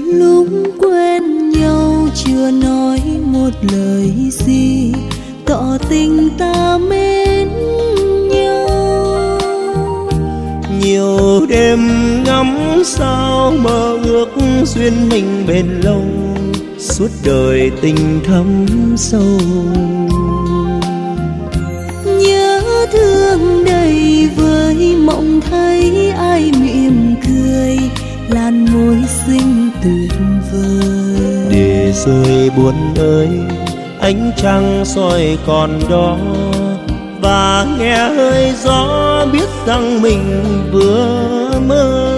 Lúc quen nhau chưa nói một lời gì, tỏ tình ta mến nhau. Nhiều đêm ngắm sao mơ ước duyên mình bền lâu, suốt đời tình thắm sâu. Nhớ thương đầy vơi mộng thấy ai mỉm cười, làn môi xinh tuyệt vời. Để rồi buồn ơi, ánh trăng soi còn đó, và nghe hơi gió biết rằng mình vừa mơ.